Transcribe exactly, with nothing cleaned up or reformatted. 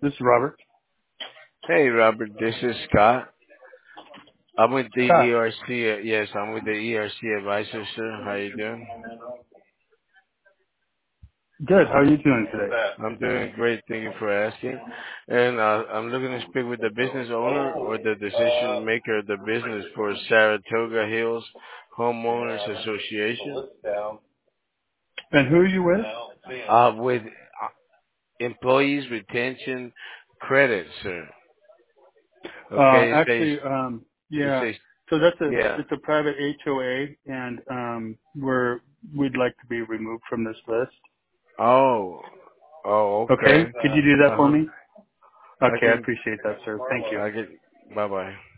This is Robert. Hey, Robert, this is Scott. I'm with the Scott. E R C. uh, Yes, I'm with the E R C advisor, sir. How you doing? Good. How are you doing today? I'm doing great. Thank you for asking. And uh, I'm looking to speak with the business owner or the decision maker of the business for Saratoga Hills Homeowners Association. And who are you with? Uh, with uh, employees retention credit, sir. Uh, Okay, it says actually, um, it yeah. says So that's a yeah. it's a private H O A, and um, we're we'd like to be removed from this list. Oh, oh, Okay. okay. Could you do that Uh for huh. me? I Okay, I can appreciate that, sir. Thank you. I get. Bye bye.